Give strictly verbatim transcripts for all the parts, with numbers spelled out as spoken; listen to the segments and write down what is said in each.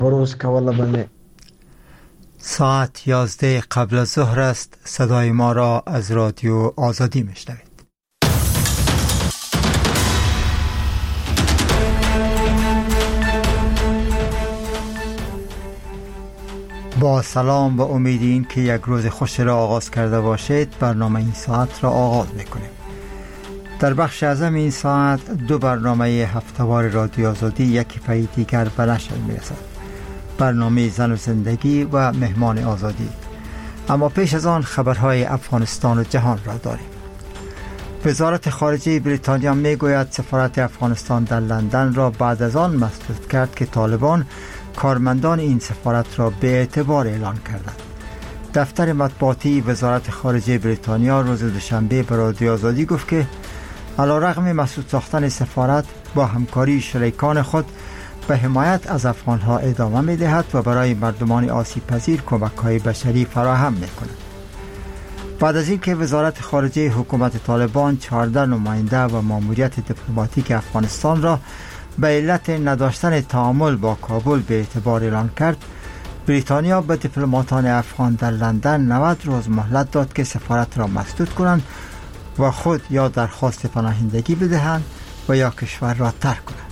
بروز کوله بله. ساعت یازده قبل از ظهر است. صدای ما را از رادیو آزادی میشنوید. با سلام و امید این که یک روز خوش را آغاز کرده باشید، برنامه این ساعت را آغاز میکنیم. در بخش اعظم این ساعت دو برنامه هفته‌وار رادیو آزادی یکی پای دیگر به نشر میرسد. برنامه زن و زندگی و مهمان آزادی. اما پیش از آن خبرهای افغانستان و جهان را داریم. وزارت خارجه بریتانیا میگوید سفارت افغانستان در لندن را بعد از آن مسدود کرد که طالبان کارمندان این سفارت را به اعتبار اعلان کردند. دفتر مطبوعاتی وزارت خارجه بریتانیا روز دوشنبه به رادیو آزادی گفت که علیرغم مسدود ساختن سفارت، با همکاری شریکان خود به حمایت از افغانها ادامه می‌دهد و برای مردمان آسیب پذیر کمک‌های بشری فراهم می‌کند. بعد از اینکه وزارت خارجه حکومت طالبان چهارده نماینده و ماموریت دیپلماتیک افغانستان را به علت نداشتن تعامل با کابل به اعتبار اعلان کرد، بریتانیا به دیپلماتان افغان در لندن نود روز مهلت داد که سفارت را مسدود کنند و خود یا درخواست پناهندگی بدهند و یا کشور را ترک کنند.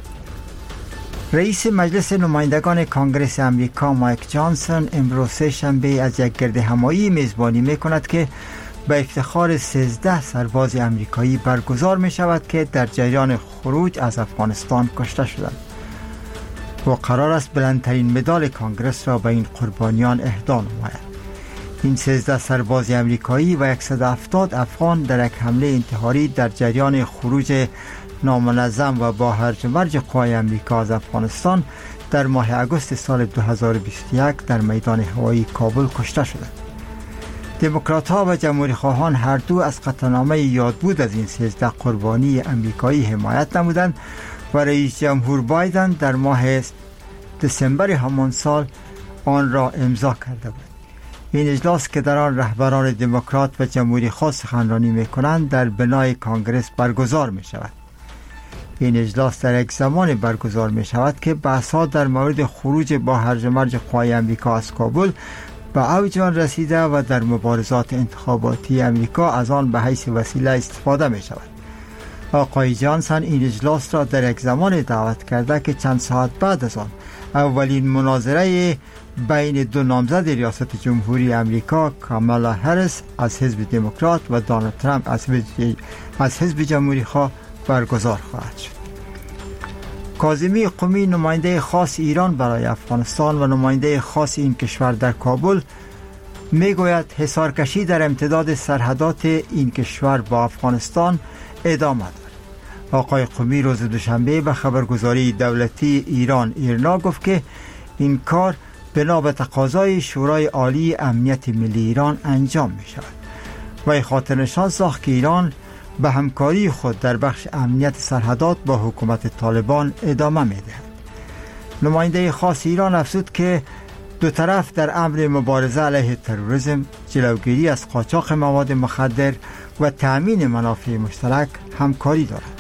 رئیس مجلس نمایندگان کانگرس امریکا مایک جانسون امروز سه شنبه از یک گردهمایی میزبانی میکند که به افتخار سیزده سرباز امریکایی برگزار می شود که در جریان خروج از افغانستان کشته شدند و قرار است بلندترین مدال کانگرس را به این قربانیان اهدا نماید. این سیزده سرباز امریکایی و صد و هفتاد افغان در یک حمله انتحاری در جریان خروج نامنظم و با هرج و مرج قوای امریکا از افغانستان در ماه اگست سال دو هزار و بیست و یک در میدان هوایی کابل کشته شدند. دموکرات ها و جمهوری خواهان هر دو از قطعنامه یادبود از این سیزده قربانی امریکایی حمایت نمودند و رئیس جمهور بایدن در ماه دسامبر همان سال آن را امضا کرده بود. این اجلاس که در آن رهبران دموکرات و جمهوری خواه سخنرانی می‌کنند در بنای کانگرس برگزار می‌شود. این اجلاس در یک زمان برگزار می‌شود که بحث‌ها در مورد خروج با هرج و مرج قوای امریکا از کابل به اوج آن رسیده و در مبارزات انتخاباتی امریکا از آن به حیث وسیله استفاده می شود. آقای جانسون این اجلاس را در یک زمان دعوت کرده که چند ساعت بعد از آن اولین مناظره بین دو نامزد ریاست جمهوری امریکا، کامالا هریس از حزب دموکرات و دونالد ترامپ از حزب, از حزب جمهوری خواه برگزار خواهد شد. کاظمی قمی نماینده خاص ایران برای افغانستان و نماینده خاص این کشور در کابل میگوید حصارکشی در امتداد سرحدات این کشور با افغانستان ادامه دارد. آقای قمی روز دوشنبه به خبرگزاری دولتی ایران ایرنا گفت که این کار بنا به تقاضای شورای عالی امنیت ملی ایران انجام می شود و خاطر نشان ساخت که ایران به همکاری خود در بخش امنیت سرحدات با حکومت طالبان ادامه می دهد. نماینده خاص ایران افزود که دو طرف در امر مبارزه علیه تروریسم، جلوگیری از قاچاق مواد مخدر و تأمین منافع مشترک همکاری دارند.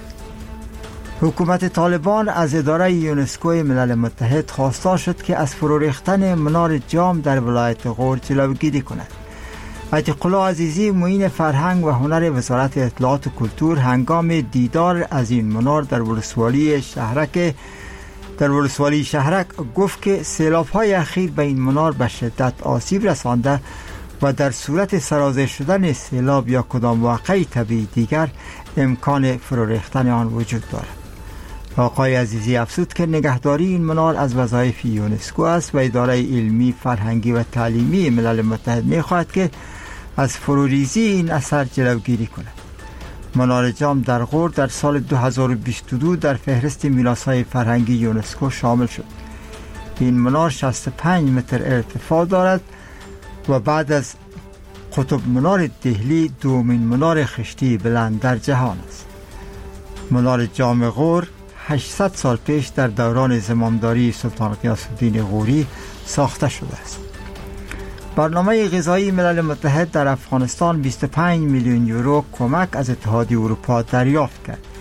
حکومت طالبان از اداره یونسکو ملل متحد خواستار شد که از فرو ریختن منار جام در ولایت غور جلوگیری کند. ایت الله عزیزی معین فرهنگ و هنر وزارت اطلاعات و کلتور هنگام دیدار از این منار در ولسوالی شهرک در ولسوالی شهرک گفت که سیلاب‌های اخیر به این منار به شدت آسیب رسانده و در صورت سرازیر شدن سیلاب یا کدام واقعه طبیعی دیگر امکان فرو ریختن آن وجود دارد. آقای عزیزی افزود که نگهداری این منار از وظایف یونسکو است و اداره علمی، فرهنگی و تعلیمی ملل متحد می‌خواهد که از فروریزی این اثر جلوگیری کند. منار جام در غور در سال دو هزار و بیست و دو در فهرست میراث‌های فرهنگی یونسکو شامل شد. این منار شصت و پنج متر ارتفاع دارد و بعد از قطب منار دهلی دومین منار خشتی بلند در جهان است. منار جام غور هشتصد سال پیش در دوران زمامداری سلطان غیاث الدین غوری ساخته شده است. برنامه غذایی ملل متحد در افغانستان بیست و پنج میلیون یورو کمک از اتحادیه اروپا دریافت کرد.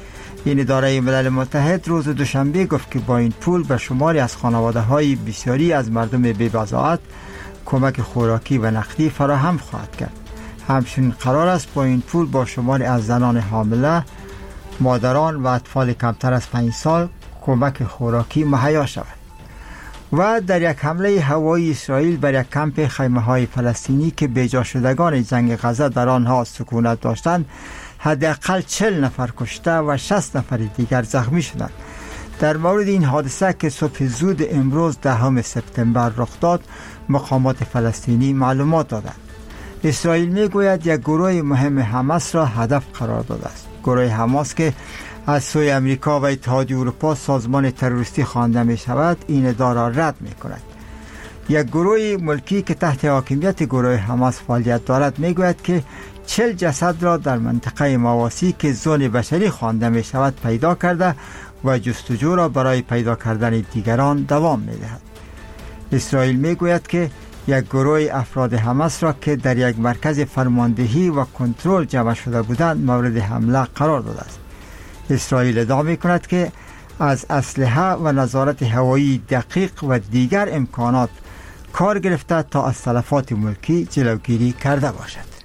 این اداره ملل متحد روز دوشنبه گفت که با این پول به شماری از خانواده های بسیاری از مردم بی‌بضاعت کمک خوراکی و نقدی فراهم خواهد کرد. همچنین قرار است با این پول با شماری از زنان حامله، مادران و اطفال کمتر از پنج سال کمک خوراکی مهیا شود. و در یک حمله هوایی اسرائیل بر یک کمپ خیمه های فلسطینی که بیجا شدگان جنگ غزه در آنها سکونت داشتند، حداقل چهل نفر کشته و شصت نفر دیگر زخمی شدند. در مورد این حادثه که صبح زود امروز دهم سپتامبر رخ داد، مقامات فلسطینی معلومات دادند. اسرائیل میگوید یک گروه مهم حماس را هدف قرار داده است. گروه حماس که از سوی امریکا و اتحادیه اروپا سازمان تروریستی خوانده می شود، این ادعا را رد می کند. یک گروه ملکی که تحت حاکمیت گروه حماس فعالیت دارد می گوید که چهل جسد را در منطقه مواسی که زون بشری خوانده می شود پیدا کرده و جستجو را برای پیدا کردن دیگران دوام می دهد. اسرائیل می گوید که یک گروه افراد حماس را که در یک مرکز فرماندهی و کنترل جمع شده بودند مورد حمله قرار داده است. اسرائیل ادعا می کند که از اسلحه و نظارت هوایی دقیق و دیگر امکانات کار گرفته تا از تلفات ملکی جلوگیری کرده باشد.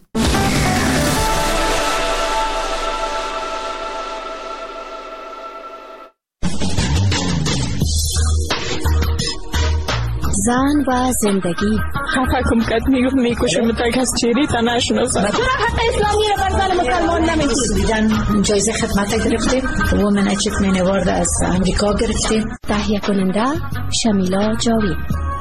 زن و زندگی خفه کم کت میگفت میکشم تا کس چیری تا نشناسم. چرا حق اسلامی رو بر زن مسلمان نمیدید؟ دیدن جایزه خدمت گرفتیم، وومن اچیومنت اوارد از امریکا گرفتیم. تهیه کننده شمیلا جاوید.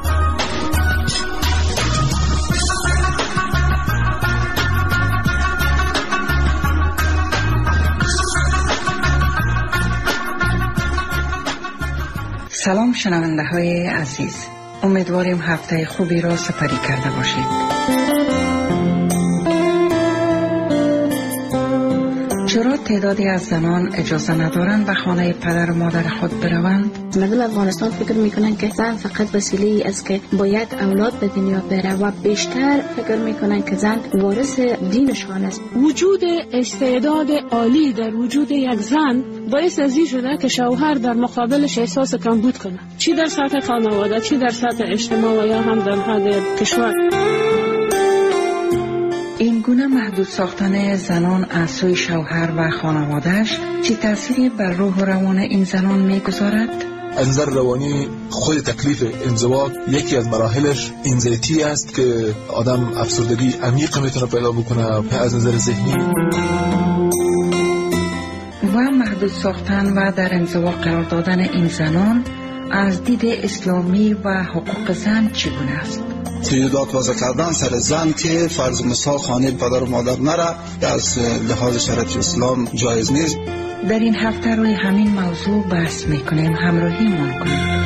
سلام شنونده های عزیز، امیدواریم هفته خوبی را سپری کرده باشید. چرا تعدادی از زنان اجازه ندارند به خانه پدر و مادر خود بروند؟ مردم افغانستان فکر میکنن که زن فقط وسیله ای است که باید اولاد به دنیا بره و بیشتر فکر میکنن که زن وارث دینشان است. وجود استعداد عالی در وجود یک زن باعث ازی شده که شوهر در مقابلش احساس کمبود کنه، چی در سطح خانواده، چی در سطح اجتماع و یا هم در حد کشور. این گونه محدود ساختن زنان از سوی شوهر و خانوادهش چی تأثیری بر روح و روان این زنان میگذارد؟ از نظر روانی خود تکلیف انزوا یکی از مراحلش انزایتی است که آدم افسردگی عمیق میتونه پیدا بکنه از نظر ذهنی. و محدود ساختن و در انزوا قرار دادن این زنان از دید اسلامی و حقوق زن چگونه است؟ تیودات وضع کردن سر زن که فرض مثال خانه پدر و مادر نره از لحاظ شرعی اسلام جایز نیست. در این هفته روی همین موضوع بحث میکنیم، همراهی ما کنید.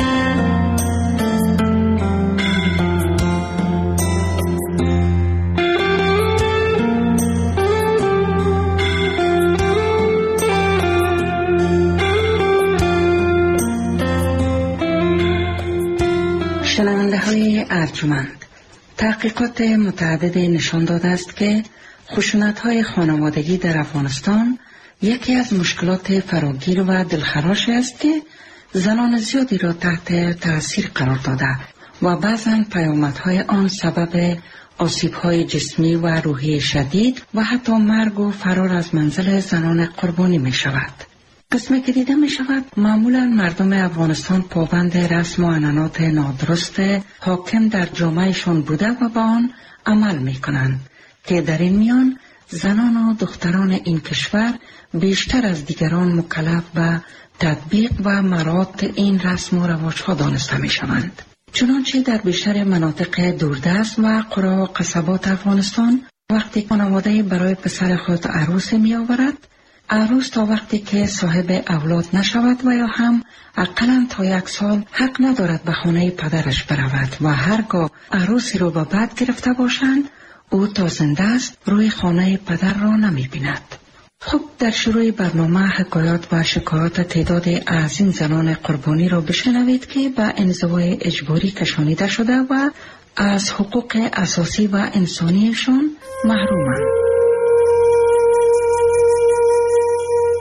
شنونده های ارجمند، تحقیقات متعدد نشان داده است که خشونت های خانوادگی در افغانستان یکی از مشکلات فراگیر و دلخراش است که زنان زیادی را تحت تاثیر قرار داده و بعضاً پیامدهای آن سبب آسیب‌های جسمی و روحی شدید و حتی مرگ و فرار از منزل زنان قربانی می شود. قسمی که دیده می شود معمولا مردم افغانستان پابند رسم و عنعنات نادرست حاکم در جامعهشان بوده و با آن عمل می کنند که در این میان زنان و دختران این کشور بیشتر از دیگران مکلف به تطبیق و مراعات این رسم و رواج‌ها دانسته می شوند. چنانچه در بیشتر مناطق دوردست و قرى و قصبات افغانستان وقتی خانواده برای پسر خود عروسی می آورد، عروس تا وقتی که صاحب اولاد نشود و یا هم اقلاً تا یک سال حق ندارد به خانه پدرش برود و هرگاه عروسی رو به بد گرفته باشند او تا زنده است روی خانه پدر را نمی بیند. خب در شروع برنامه حکایات و شکایات تعداد از این زنان قربانی را بشنوید که به انزوای اجباری کشانیده شده و از حقوق اساسی و انسانیشان محرومند.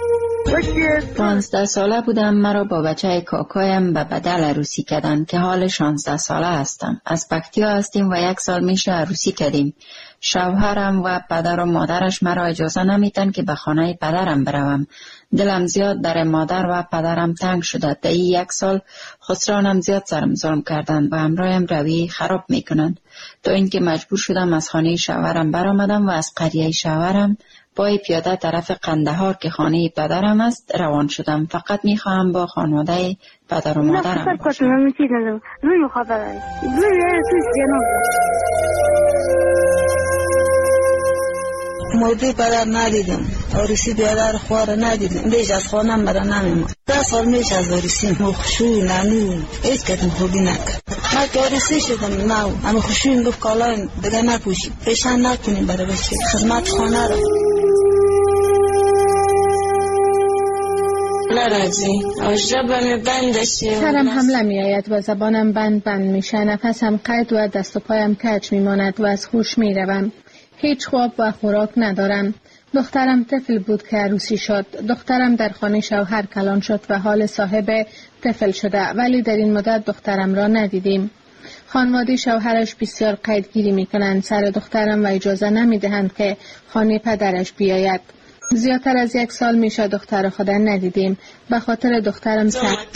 پانزده ساله بودم، مرا با بچه کاکایم به بدل عروسی کردند که حال شانزده ساله هستم. از پکتیا هستیم و یک سال میشه عروسی کردیم. شوهرم و پدر و مادرش مرا اجازه نمیدن که به خانه پدرم بروم. دلم زیاد در مادر و پدرم تنگ شده. در این یک سال خسرانم زیاد سرم ظلم کردند و همراهم روی خراب میکنند، تا اینکه مجبور شدم از خانه شوهرم برآمدم و از قریه شوهرم پای پیاده طرف قندهار که خانه پدرم است روان شدم. فقط میخواهم با خانواده پدر و مادرم باشم. مردی پدر ندیدم، عروسی بیادر خواه را ندیدم، بیش از خانم برا نمیمون. ده سال میش از عروسی مخشوی ننو هیچ کتم خوبی نکرد. من که عروسی شدم نو اما خوشوی گفت کالایم دیگه نپوشی، پیشن نکنیم برای بچه خدمت خانه را. سرم حمله می آید و زبانم بند بند میشه، نفسم قید و دست و پایم کج میماند و از هوش می روم. هیچ خواب و خوراک ندارم. دخترم طفل بود که عروسی شد. دخترم در خانه شوهر کلان شد و حال صاحب طفل شده، ولی در این مدت دخترم را ندیدیم. خانواده شوهرش بسیار قیدگیری می کنند سر دخترم و اجازه نمی دهند که خانه پدرش بیاید. زیادتر از یک سال میشه دختر خود ندیدیم. به خاطر دخترم سخت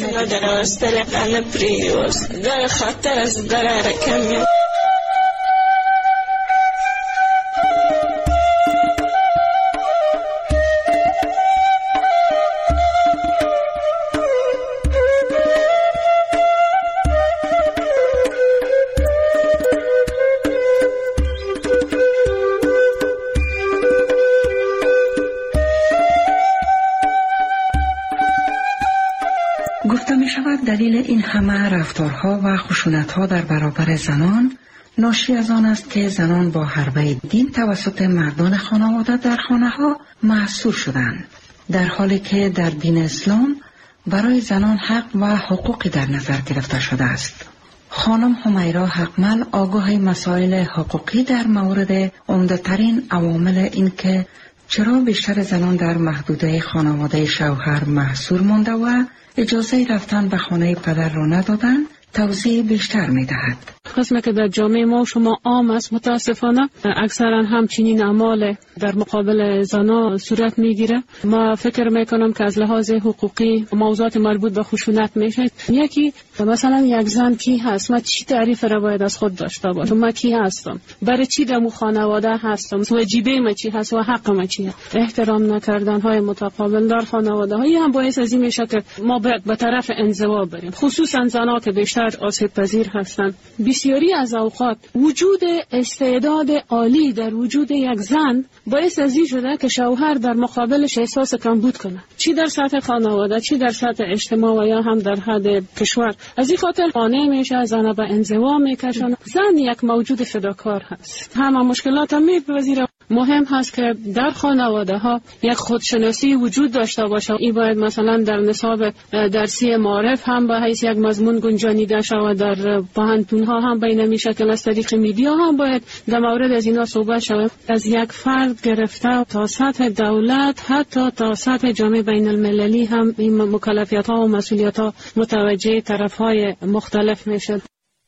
دلیل این همه رفتارها و خشونتها در برابر زنان ناشی از آن است که زنان با حربه دین توسط مردان خانواده در خانه ها محصور شدند، در حالی که در دین اسلام برای زنان حق و حقوقی در نظر گرفته شده است. خانم همیرا حقمل آگاه مسائل حقوقی در مورد عمده‌ترین عوامل این که چرا بیشتر زنان در محدوده خانواده شوهر محصور مانده و اجازه رفتن به خانه پدر را ندادن توضیح بیشتر می دهد. قسمه که در جامعه ما شما عام است، متاسفانه اکثرا همچنین اعمال در مقابل زنان صورت می گیره. ما فکر می کنم که از لحاظ حقوقی موضوعات مربوط به خشونت میشه. یکی مثلا یک زن کی هست، من چی تعریف را باید از خود داشته باشم، من کی هستم، برای چی در خانواده هستم، واجبه من چی هست و حق من چیه. احترام نکردن های متقابل در خانواده های هم باعث از این میشه که ما به طرف انزوا بریم، خصوصا زنان که بیشتر آسیب پذیر هستند. بسیاری از اوقات وجود استعداد عالی در وجود یک زن باعث از این شده که شوهر در مقابلش احساس کمبود کنه، چی در سطح خانواده، چی در سطح اجتماع و یا هم در حد کشور. از این خاطر قانع میشه، زن به انزوا میکشونه. زن یک موجود فداکار هست، همه مشکلات هم میپذیره. مهم هست که در خانواده ها یک خودشناسی وجود داشته باشه. این باید مثلا در نصاب درسی معارف هم به حیث یک مضمون گنجانیده شود، در پوهنتون ها هم به این شکل از طریق میدیا هم باید در مورد از اینا صحبت شود. از یک فرد گرفته تا سطح دولت، حتی تا سطح جامعه بین المللی هم این مکلفیت ها و مسئولیت ها متوجه طرف های مختلف میشد.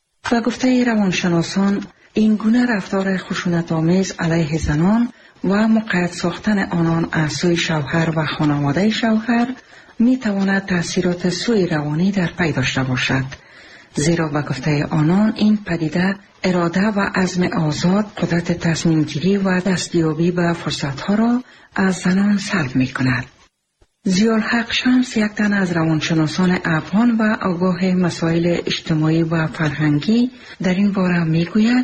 و گفته روانشناسان این گونه رفتار خشونت‌آمیز علیه زنان و مقید ساختن آنان از سوی شوهر و خانواده شوهر می تواند تأثیرات سوء روانی در پی داشته باشد، زیرا به گفته آنان این پدیده اراده و عزم آزاد، قدرت تصمیم گیری و دستیابی به فرصتها را از زنان سلب می کند. ضیاءالحق شمس یک تن از روانشناسان افغان و آگاه مسائل اجتماعی و فرهنگی در این باره می گوید: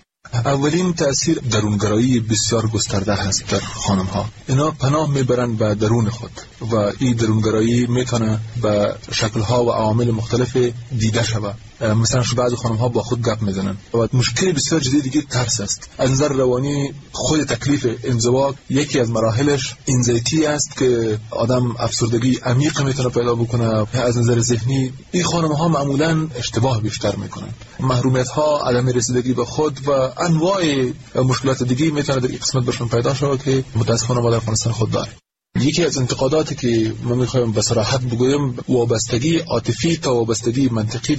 اولین تأثیر درونگرایی بسیار گسترده هست در خانم ها. اینا پناه میبرن به درون خود و این درونگرایی میتونه به شکل ها و عوامل مختلف دیده شود. مثلا بعضی خانم ها با خود گپ میزنن و مشکل بسیار جدی دیگه ترس است. از نظر روانی خود تکلیف انزوا یکی از مراحلش انزایتی است که آدم افسردگی عمیق میتونه پیدا بکنه. از نظر ذهنی این خانم ها معمولا اشتباه بیشتر میکنن، محرومیت ها، عدم رسیدگی به خود و انواع مشکلات دیگه میتونه در این قسمت برشون پیدا شود که متاسفانه ما در افغانستان خود داریم. یکی از انتقاداتی که ما میخوایم به صراحت بگویم، وابستگی عاطفی تا وابستگی منطقی